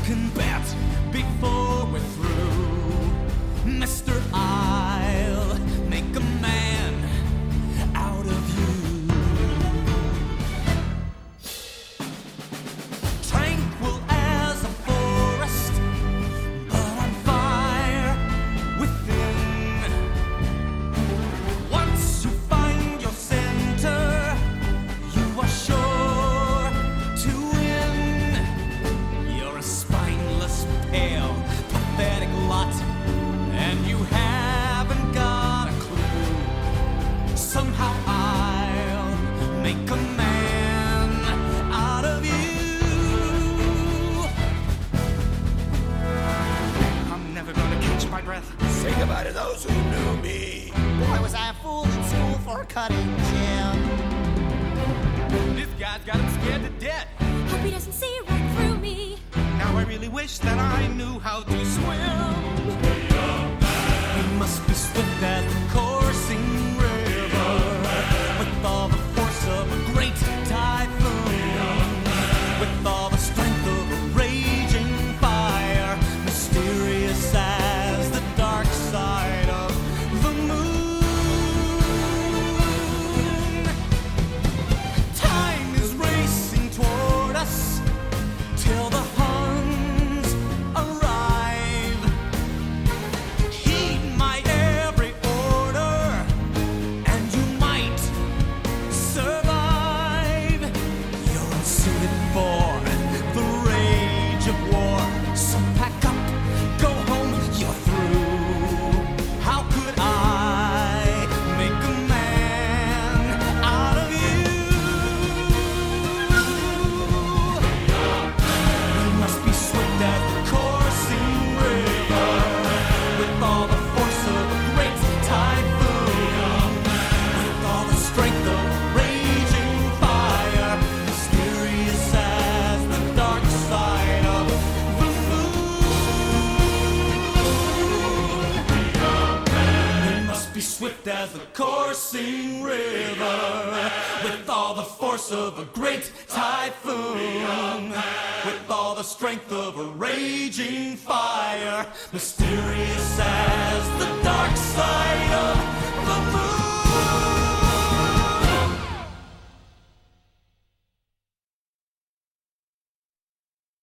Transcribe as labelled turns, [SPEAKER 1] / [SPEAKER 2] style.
[SPEAKER 1] can bet before we're through, Mister, I'll make a man out of you. Tranquil as a forest, but on fire within. Once you find your center, you are sure to win. You're a spineless, pale, pathetic lot, and you haven't got a clue. Somehow I'll make a man out of you. I'm never gonna catch my breath.
[SPEAKER 2] Say goodbye to those who knew me.
[SPEAKER 3] Boy, was I a fool in school for a cutting gym.
[SPEAKER 1] This guy's got him scared to death.
[SPEAKER 4] Hope he doesn't see right through me.
[SPEAKER 1] Now I really wish that I knew how to swim. We must be swift as the coursing river, with all the force of a great typhoon, with all the strength of a raging fire, mysterious as the dark side of the moon. Time is racing toward us till the Huns arrive. Heed my every order, and you might survive. You're unsuited for the rage of war, so pack up, go home, you're through. How could I make a man out of you? We must be swift as the coursing river, with all the force of a great typhoon, with all the strength of a raging fire, mysterious as the dark side of the moon. We must be swift as the coursing river, with all the force of a great typhoon, with all the strength of a raging fire, mysterious as the